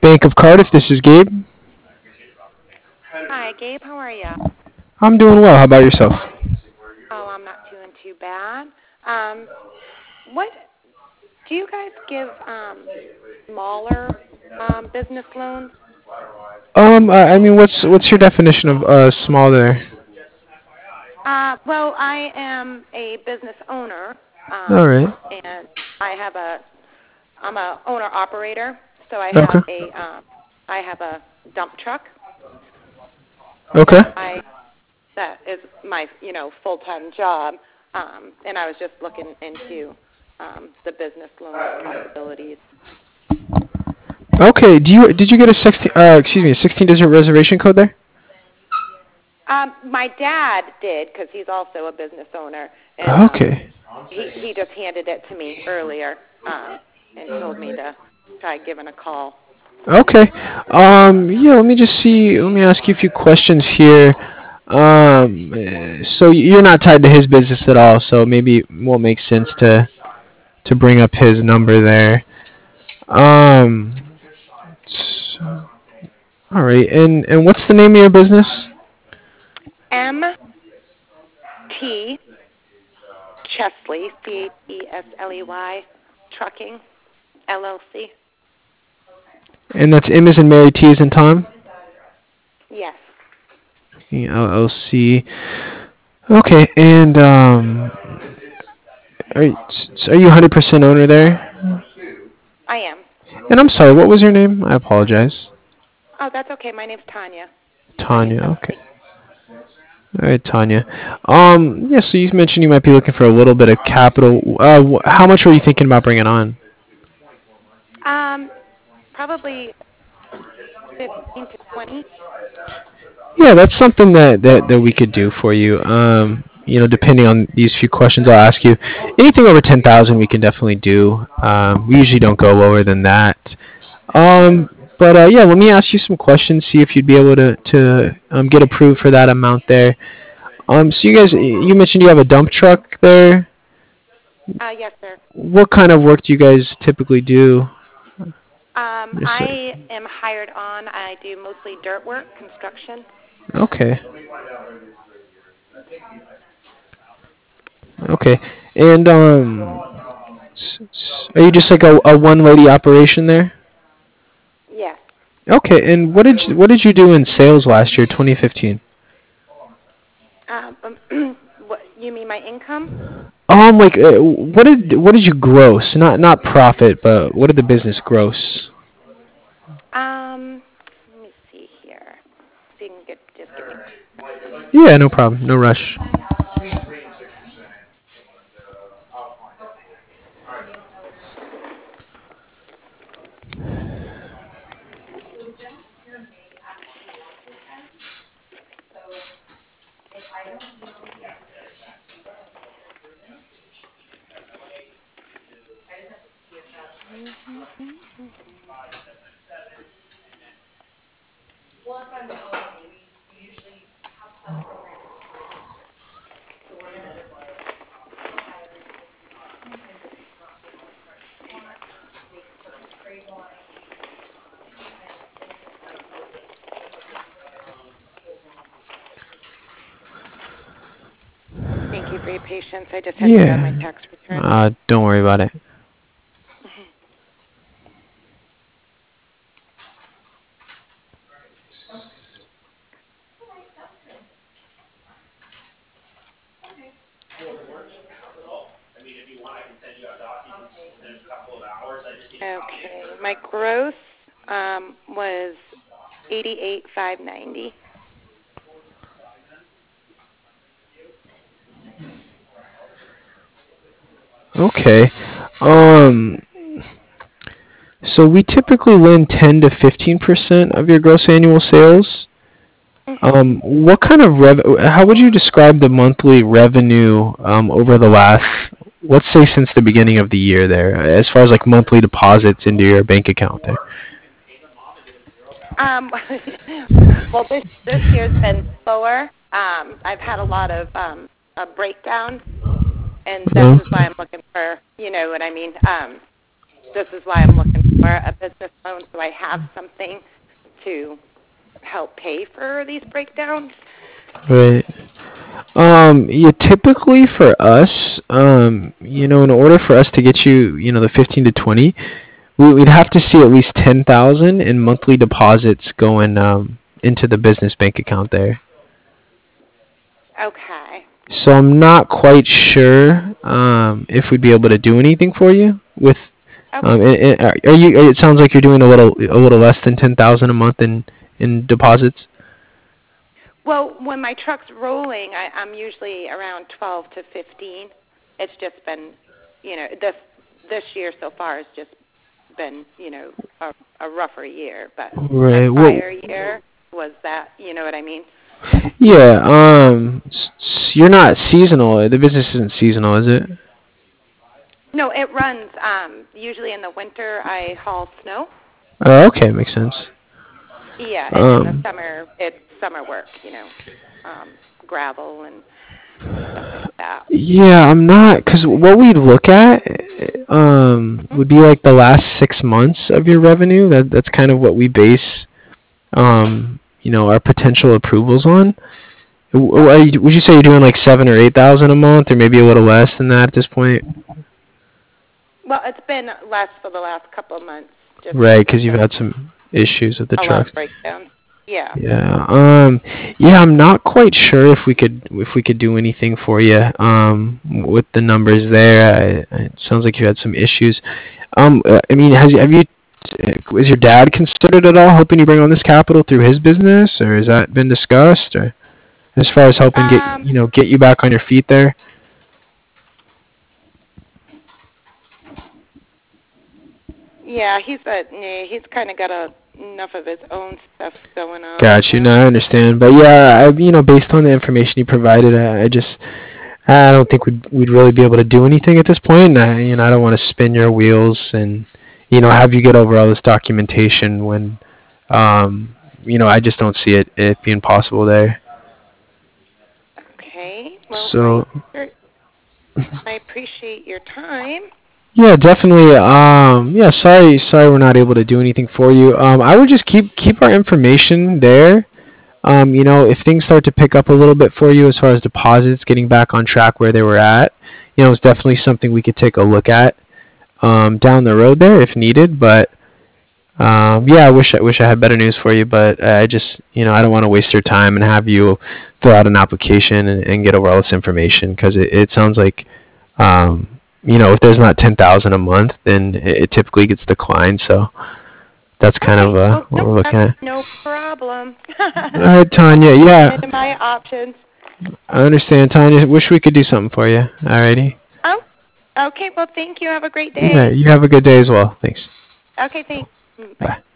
Bank of Cardiff. This is Gabe. Hi, Gabe. How are you? I'm doing well. How about yourself? Oh, I'm not doing too bad. What do you guys give smaller business loans? I mean, what's your definition of small there? Well, I am a business owner, All right. and I'm a owner operator. So Okay. I have a dump truck Okay. that is my full time job, and I was just looking into the business loan possibilities. Okay. Did you get a 16-digit reservation code there? My dad did because he's also a business owner, and Okay. he just handed it to me earlier and told me to try giving a call. Okay. Yeah. Let me just see. Let me ask you a few questions here. So you're not tied to his business at all, so maybe it won't make sense to bring up his number there. Um. All right. And what's the name of your business? M.T. Chesley, Chesley Trucking LLC. And that's M as in Mary, T as in Tom. Yes, LLC. Okay. And are you 100% owner there? I am. And I'm sorry. What was your name? I apologize. Oh, that's okay. My name's Tanya. Tanya. Okay. All right, Tanya. Yeah. So you mentioned you might be looking for a little bit of capital. How much were you thinking about bringing on? Um, Probably 15 to 20. Yeah, that's something that we could do for you. Depending on these few questions I'll ask you, anything over 10,000 we can definitely do. We usually don't go lower than that. Um, but yeah, let me ask you some questions. See if you'd be able to get approved for that amount there. So you mentioned you have a dump truck there. Yes, sir. What kind of work do you guys typically do? Yes, sir. I am hired on. I do mostly dirt work, construction. Okay. Okay. And are you just like a one lady operation there? Yes. Okay. And what did you do in sales last year, 2015? What you mean, my income? What did you gross? Not profit, but what did the business gross? Let me see here. So you can just give me. Yeah, no problem. No rush. Thank you for your patience. I just had to grab my Yeah. tax return. Don't worry about it. Okay, my gross was 88,590. Okay. Um. So we typically lend 10 to 15% of your gross annual sales. Mhm. What kind of how would you describe the monthly revenue over the last, let's say, since the beginning of the year there, as far as like monthly deposits into your bank account there? Um, well, this year's been slower. I've had a lot of breakdowns, and this is why Okay. I'm looking for, you know what I mean, this is why I'm looking for a business loan, so I have something to help pay for these breakdowns. Right. Yeah, typically for us, in order for us to get you, the 15 to 20, we'd have to see at least 10,000 in monthly deposits going into the business bank account there. Okay. So I'm not quite sure if we'd be able to do anything for you with. Okay. Are you? It sounds like you're doing a little less than 10,000 a month in deposits. Well, when my truck's rolling, I'm usually around 12 to 15. It's just been, this year so far has just been, a rougher year. But my Right. Well, prior year was that, you know what I mean? yeah. You're not seasonal. The business isn't seasonal, is it? No, it runs. Usually in the winter, I haul snow. Oh, okay, makes sense. Yeah, and in the Um, summer, it's summer work, gravel and stuff like that. yeah, I'm not, because what we'd look at would be like the last 6 months of your revenue. That's kind of what we base our potential approvals on. Would you say you're doing like 7 or 8 thousand a month, or maybe a little less than that at this point? Well, it's been less for the last couple of months, just Right, because with you've had some issues with the a lot trucks. of breakdowns. Yeah. Yeah. Yeah, I'm not quite sure if we could do anything for you with the numbers there. It sounds like you had some issues. I mean, is your dad considered at all helping you bring on this capital through his business, or has that been discussed, or as far as helping Um. get you back on your feet there? Yeah, he's kind of got enough of his own stuff going on. Got you. No, I understand. But yeah, based on the information you provided, I don't think we'd really be able to do anything at this point. And I don't want to spin your wheels and have you get over all this documentation when I just don't see it being possible there. Okay. Well, So I appreciate your time. yeah, definitely. Yeah, sorry we're not able to do anything for you. I would just keep our information there. If things start to pick up a little bit for you as far as deposits getting back on track where they were at, it's definitely something we could take a look at down the road there if needed. But yeah, I wish I had better news for you, but I just I don't want to waste your time and have you fill out an application and get over all this information because it sounds like if there's not 10,000 a month, then it typically gets declined. So that's kind Okay. of Well, what nope, we're looking that's at. no problem. All right, Tanya. Yeah, Into my options. I understand, Tanya. Wish we could do something for you. Alrighty. Oh, okay. Well, thank you. Have a great Yeah, day. you have a good day as well. Thanks. Okay, thanks. Bye. Bye.